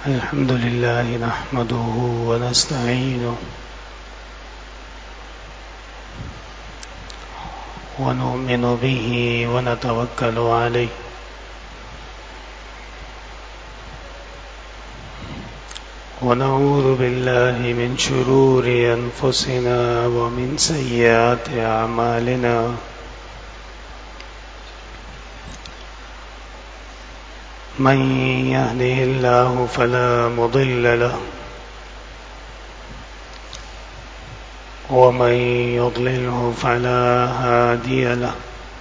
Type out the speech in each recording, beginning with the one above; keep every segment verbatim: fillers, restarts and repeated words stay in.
الحمد لله نحمده ونستعينه ونؤمن به ونتوكل عليه ونعوذ بالله من شرور أنفسنا ومن سيئات أعمالنا من يهده الله فلا مضل له ومن يضلله فلا هادي له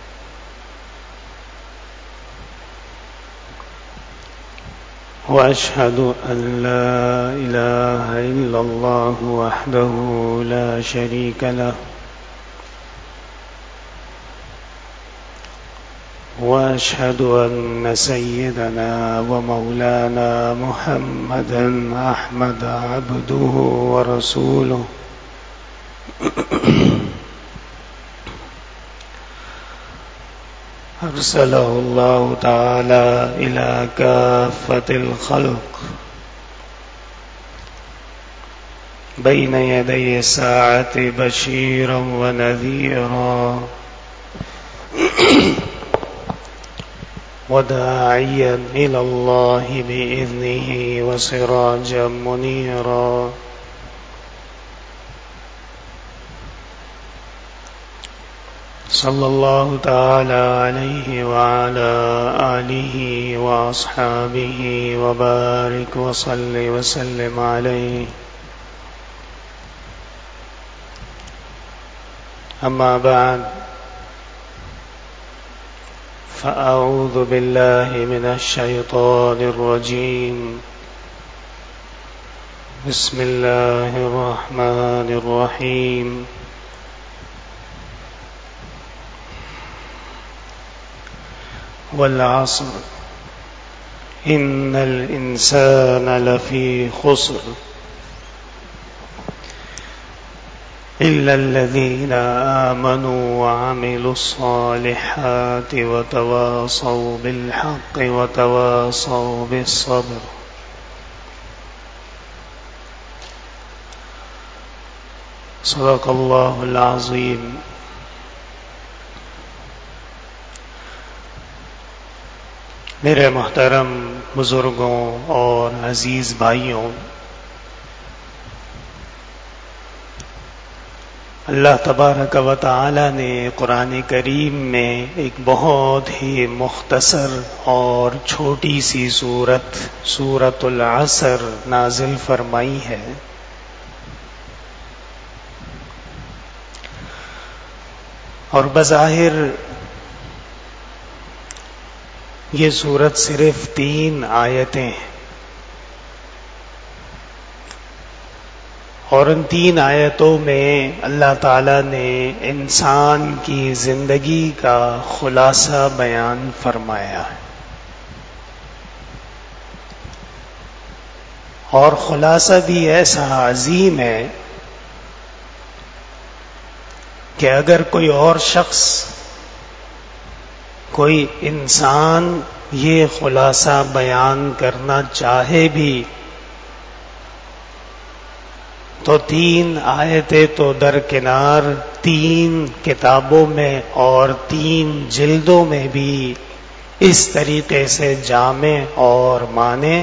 وأشهد أن لا إله إلا الله وحده لا شريك له وأشهد أن سيدنا ومولانا محمدا أحمد عبده ورسوله أرسله الله تعالى إلى كافة الخلق بين يدي الساعة بشيرا ونذيرا وداعيا إلى الله بإذنه وسراجا منيرا صلى الله تعالى عليه وعلى آله وأصحابه وبارك وصل وسلم عليه أما بعد فأعوذ بالله من الشيطان الرجيم بسم الله الرحمن الرحيم والعصر إن الإنسان لفي خسر إلا الذين آمنوا وعملوا الصالحات وتواصوا بالحق وتواصوا بالصبر صدق الله العظيم. میرے محترم بزرگوں اور عزیز بھائیوں، اللہ تبارک و تعالی نے قرآن کریم میں ایک بہت ہی مختصر اور چھوٹی سی سورت سورۃ العصر نازل فرمائی ہے. اور بظاہر یہ سورت صرف تین آیتیں ہیں، اور ان تین آیتوں میں اللہ تعالیٰ نے انسان کی زندگی کا خلاصہ بیان فرمایا ہے. اور خلاصہ بھی ایسا عظیم ہے کہ اگر کوئی اور شخص، کوئی انسان یہ خلاصہ بیان کرنا چاہے بھی تو تین آیتیں تو درکنار، تین کتابوں میں اور تین جلدوں میں بھی اس طریقے سے جامع اور معنی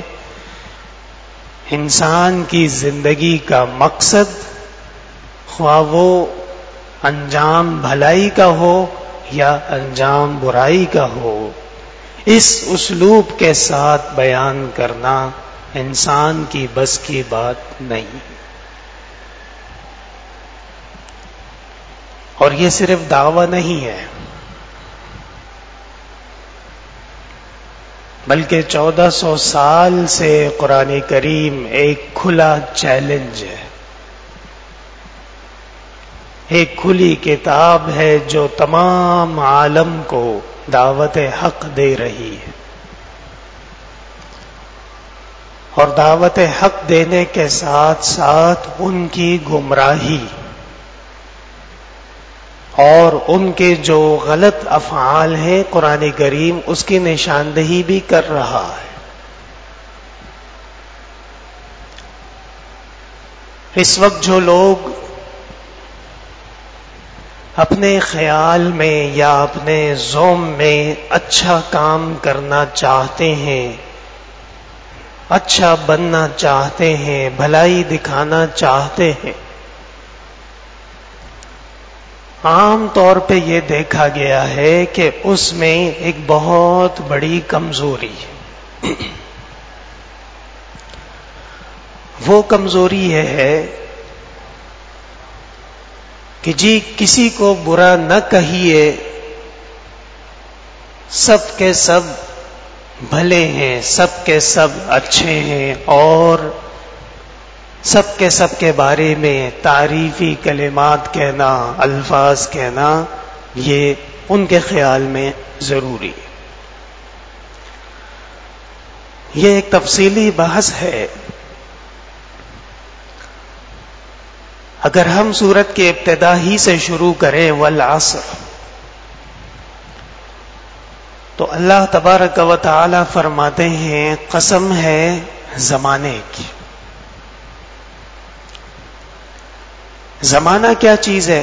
انسان کی زندگی کا مقصد، خواہ وہ انجام بھلائی کا ہو یا انجام برائی کا ہو، اس اسلوب کے ساتھ بیان کرنا انسان کی بس کی بات نہیں. اور یہ صرف دعویٰ نہیں ہے، بلکہ چودہ سو سال سے قرآن کریم ایک کھلا چیلنج ہے، ایک کھلی کتاب ہے جو تمام عالم کو دعوت حق دے رہی ہے. اور دعوت حق دینے کے ساتھ ساتھ ان کی گمراہی اور ان کے جو غلط افعال ہیں قرآن کریم اس کی نشاندہی بھی کر رہا ہے. اس وقت جو لوگ اپنے خیال میں یا اپنے ذوم میں اچھا کام کرنا چاہتے ہیں، اچھا بننا چاہتے ہیں، بھلائی دکھانا چاہتے ہیں، عام طور پہ یہ دیکھا گیا ہے کہ اس میں ایک بہت بڑی کمزوری ہے۔ وہ کمزوری یہ ہے کہ جی کسی کو برا نہ کہیے، سب کے سب بھلے ہیں، سب کے سب اچھے ہیں، اور سب کے سب کے بارے میں تعریفی کلمات کہنا، الفاظ کہنا، یہ ان کے خیال میں ضروری ہے۔ یہ ایک تفصیلی بحث ہے۔ اگر ہم سورت کے ابتدا ہی سے شروع کریں والعصر، تو اللہ تبارک و تعالی فرماتے ہیں قسم ہے زمانے کی۔ زمانہ کیا چیز ہے؟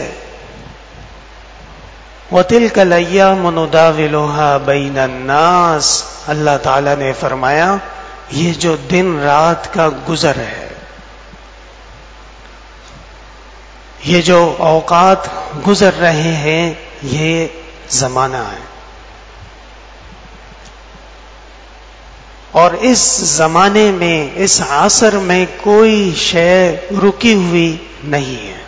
وَتِلْكَ الْأَيَّامُ نُدَاوِلُهَا بَيْنَ النَّاسِ، اللہ تعالی نے فرمایا یہ جو دن رات کا گزر ہے، یہ جو اوقات گزر رہے ہیں، یہ زمانہ ہے، اور اس زمانے میں، اس عصر میں کوئی شے رکی ہوئی نہیں ہے۔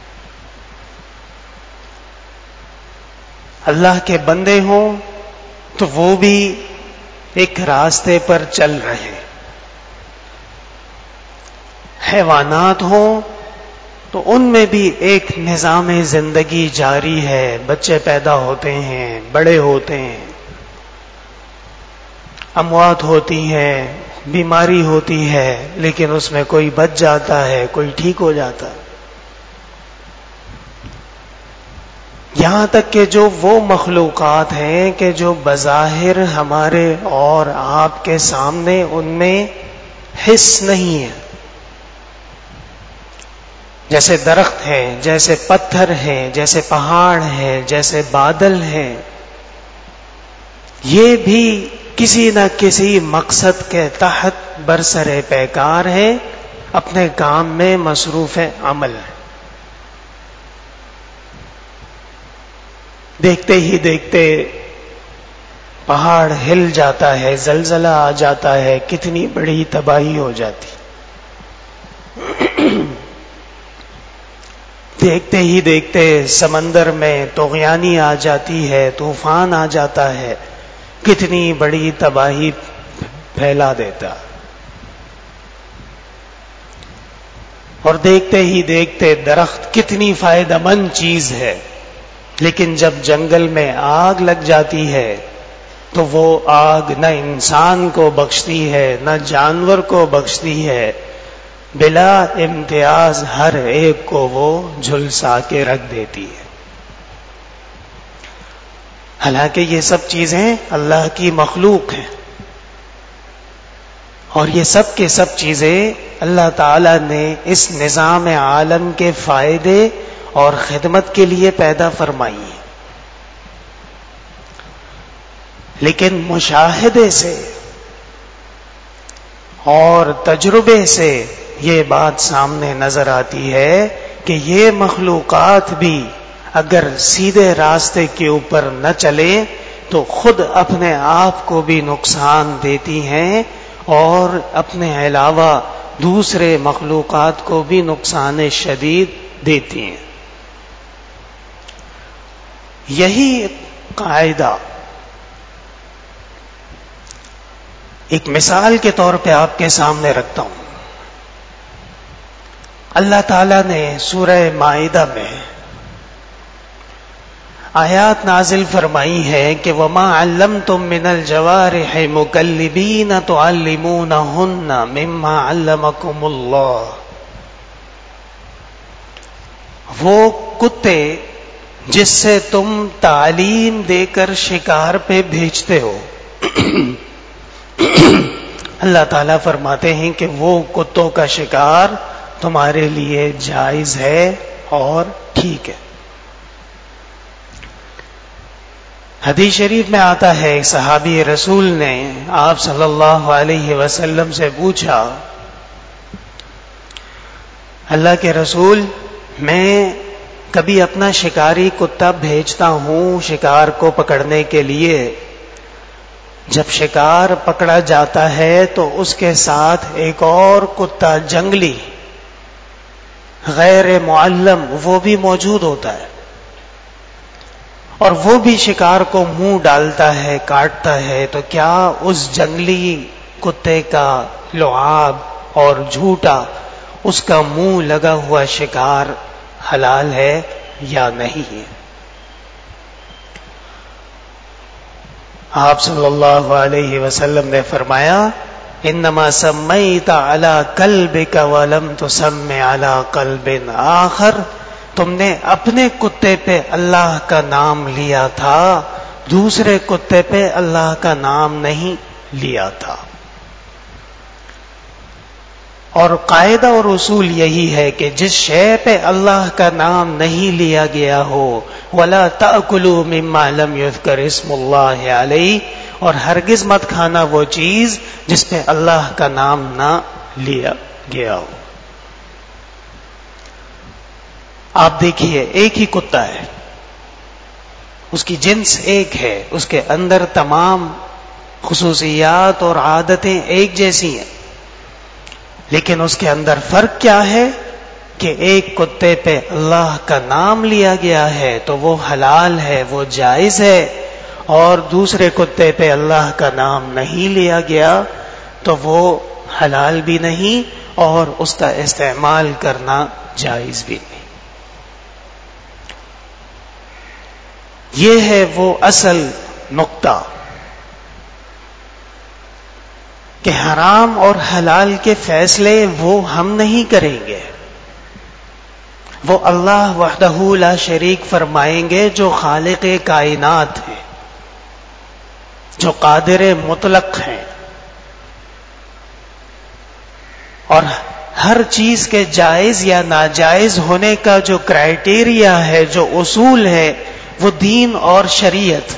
اللہ کے بندے ہوں تو وہ بھی ایک راستے پر چل رہے ہیں، حیوانات ہوں تو ان میں بھی ایک نظام زندگی جاری ہے، بچے پیدا ہوتے ہیں، بڑے ہوتے ہیں، اموات ہوتی ہے، بیماری ہوتی ہے، لیکن اس میں کوئی بچ جاتا ہے، کوئی ٹھیک ہو جاتا ہے۔ یہاں تک کہ جو وہ مخلوقات ہیں کہ جو بظاہر ہمارے اور آپ کے سامنے ان میں حس نہیں ہے، جیسے درخت ہیں، جیسے پتھر ہیں، جیسے پہاڑ ہیں، جیسے بادل ہیں، یہ بھی کسی نہ کسی مقصد کے تحت برسر پیکار ہے، اپنے کام میں مصروف عمل ہے۔ دیکھتے ہی دیکھتے پہاڑ ہل جاتا ہے، زلزلہ آ جاتا ہے، کتنی بڑی تباہی ہو جاتی۔ دیکھتے ہی دیکھتے سمندر میں طغیانی آ جاتی ہے، طوفان آ جاتا ہے، کتنی بڑی تباہی پھیلا دیتا۔ اور دیکھتے ہی دیکھتے درخت کتنی فائدہ مند چیز ہے، لیکن جب جنگل میں آگ لگ جاتی ہے تو وہ آگ نہ انسان کو بخشتی ہے، نہ جانور کو بخشتی ہے، بلا امتیاز ہر ایک کو وہ جھلسا کے رکھ دیتی ہے۔ حالانکہ یہ سب چیزیں اللہ کی مخلوق ہیں، اور یہ سب کے سب چیزیں اللہ تعالی نے اس نظام عالم کے فائدے اور خدمت کے لیے پیدا فرمائی ہیں، لیکن مشاہدے سے اور تجربے سے یہ بات سامنے نظر آتی ہے کہ یہ مخلوقات بھی اگر سیدھے راستے کے اوپر نہ چلے تو خود اپنے آپ کو بھی نقصان دیتی ہیں، اور اپنے علاوہ دوسرے مخلوقات کو بھی نقصان شدید دیتی ہیں۔ یہی قاعدہ ایک مثال کے طور پہ آپ کے سامنے رکھتا ہوں۔ اللہ تعالیٰ نے سورہ مائدہ میں آیات نازل فرمائی ہے کہ وَمَا عَلَّمْتُم مِّنَ الْجَوَارِحِ مُكَلِّبِينَ تُعَلِّمُونَهُنَّ مِمَّا عَلَّمَكُمُ اللَّهُ، وہ کتے جس سے تم تعلیم دے کر شکار پہ بھیجتے ہو۔ اللہ تعالیٰ فرماتے ہیں کہ وہ کتوں کا شکار تمہارے لیے جائز ہے اور ٹھیک ہے۔ حدیث شریف میں آتا ہے ایک صحابی رسول نے آپ صلی اللہ علیہ وسلم سے پوچھا، اللہ کے رسول، میں کبھی اپنا شکاری کتا بھیجتا ہوں شکار کو پکڑنے کے لیے، جب شکار پکڑا جاتا ہے تو اس کے ساتھ ایک اور کتا جنگلی غیر معلم وہ بھی موجود ہوتا ہے، اور وہ بھی شکار کو منہ ڈالتا ہے، کاٹتا ہے، تو کیا اس جنگلی کتے کا لعاب اور جھوٹا اس کا منہ لگا ہوا شکار حلال ہے یا نہیں ہے؟ آپ صلی اللہ علیہ وسلم نے فرمایا، انما سمیت علی کلبک ولم تسمی علی کلب آخر، تم نے اپنے کتے پہ اللہ کا نام لیا تھا، دوسرے کتے پہ اللہ کا نام نہیں لیا تھا۔ اور قاعدہ اور اصول یہی ہے کہ جس شے پہ اللہ کا نام نہیں لیا گیا ہو، وَلَا تَأْكُلُوا مِمَّا لَمْ يُذْكَرِ اسْمُ اللَّهِ عَلَيْهِ، اور ہرگز مت کھانا وہ چیز جس پہ اللہ کا نام نہ لیا گیا ہو۔ آپ دیکھیے، ایک ہی کتا ہے، اس کی جنس ایک ہے، اس کے اندر تمام خصوصیات اور عادتیں ایک جیسی ہیں، لیکن اس کے اندر فرق کیا ہے کہ ایک کتے پہ اللہ کا نام لیا گیا ہے تو وہ حلال ہے، وہ جائز ہے، اور دوسرے کتے پہ اللہ کا نام نہیں لیا گیا تو وہ حلال بھی نہیں اور اس کا استعمال کرنا جائز بھی نہیں۔ یہ ہے وہ اصل نقطہ کہ حرام اور حلال کے فیصلے وہ ہم نہیں کریں گے، وہ اللہ وحدہ لا شریک فرمائیں گے جو خالق کائنات ہیں، جو قادر مطلق ہیں، اور ہر چیز کے جائز یا ناجائز ہونے کا جو کرائیٹیریا ہے، جو اصول ہے، وہ دین اور شریعت،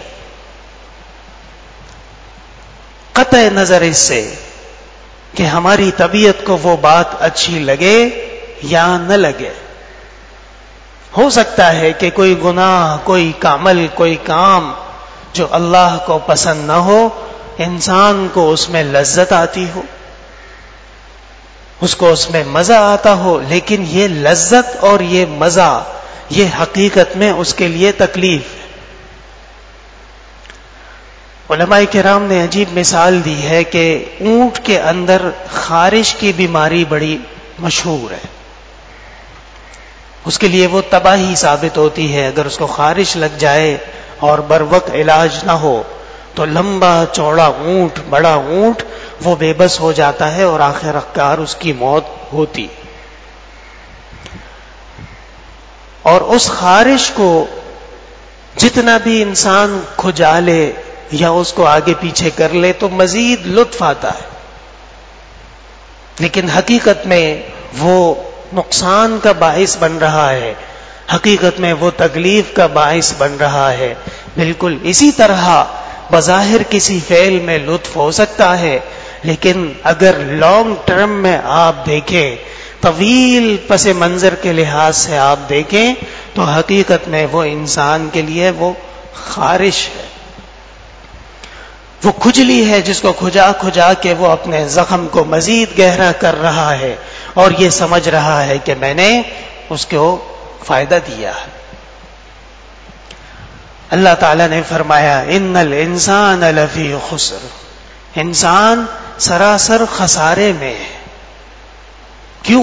قطع نظر اس سے کہ ہماری طبیعت کو وہ بات اچھی لگے یا نہ لگے۔ ہو سکتا ہے کہ کوئی گناہ، کوئی عمل، کوئی کام جو اللہ کو پسند نہ ہو، انسان کو اس میں لذت آتی ہو، اس کو اس میں مزہ آتا ہو، لیکن یہ لذت اور یہ مزہ یہ حقیقت میں اس کے لیے تکلیف ہے۔ علماء کرام نے عجیب مثال دی ہے کہ اونٹ کے اندر خارش کی بیماری بڑی مشہور ہے، اس کے لیے وہ تباہی ثابت ہوتی ہے، اگر اس کو خارش لگ جائے اور بر وقت علاج نہ ہو تو لمبا چوڑا اونٹ، بڑا اونٹ وہ بے بس ہو جاتا ہے اور آخر کار اس کی موت ہوتی۔ اور اس خارش کو جتنا بھی انسان کھجا لے یا اس کو آگے پیچھے کر لے تو مزید لطف آتا ہے، لیکن حقیقت میں وہ نقصان کا باعث بن رہا ہے، حقیقت میں وہ تکلیف کا باعث بن رہا ہے۔ بالکل اسی طرح بظاہر کسی فعل میں لطف ہو سکتا ہے، لیکن اگر لانگ ٹرم میں آپ دیکھیں، طویل پس منظر کے لحاظ سے آپ دیکھیں تو حقیقت میں وہ انسان کے لیے وہ خارش ہے، وہ کھجلی ہے جس کو کھجا کھجا کے وہ اپنے زخم کو مزید گہرا کر رہا ہے اور یہ سمجھ رہا ہے کہ میں نے اس کو فائدہ دیا ہے۔ اللہ تعالیٰ نے فرمایا ان الانسان لفی خسر، انسان سراسر خسارے میں ہے۔ کیوں؟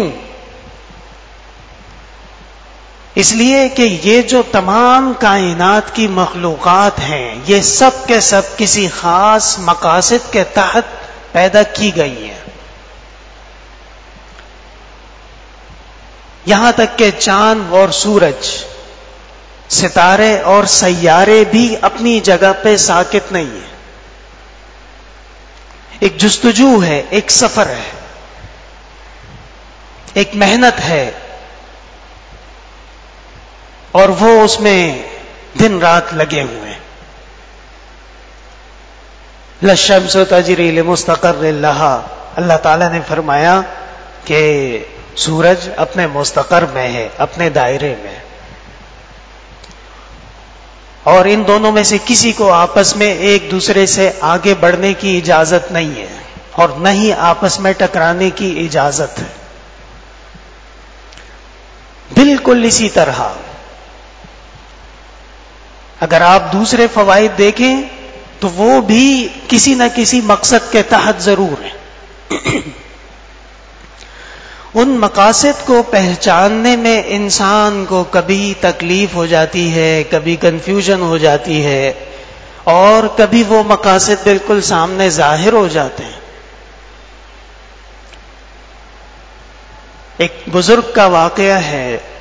اس لیے کہ یہ جو تمام کائنات کی مخلوقات ہیں یہ سب کے سب کسی خاص مقاصد کے تحت پیدا کی گئی ہیں، یہاں تک کہ چاند اور سورج، ستارے اور سیارے بھی اپنی جگہ پہ ساکت نہیں ہیں، ایک جستجو ہے، ایک سفر ہے۔ ایک محنت ہے، اور وہ اس میں دن رات لگے ہوئے ہیں. لَلشَّمْسُ تَجْرِی لِمُسْتَقَرٍ لَہَا، اللہ تعالیٰ نے فرمایا کہ سورج اپنے مستقر میں ہے، اپنے دائرے میں، اور ان دونوں میں سے کسی کو آپس میں ایک دوسرے سے آگے بڑھنے کی اجازت نہیں ہے، اور نہ ہی آپس میں ٹکرانے کی اجازت ہے. بالکل اسی طرح اگر آپ دوسرے فوائد دیکھیں تو وہ بھی کسی نہ کسی مقصد کے تحت ضرور ہیں. ان مقاصد کو پہچاننے میں انسان کو کبھی تکلیف ہو جاتی ہے، کبھی کنفیوژن ہو جاتی ہے، اور کبھی وہ مقاصد بالکل سامنے ظاہر ہو جاتے ہیں. ایک بزرگ کا واقعہ ہے،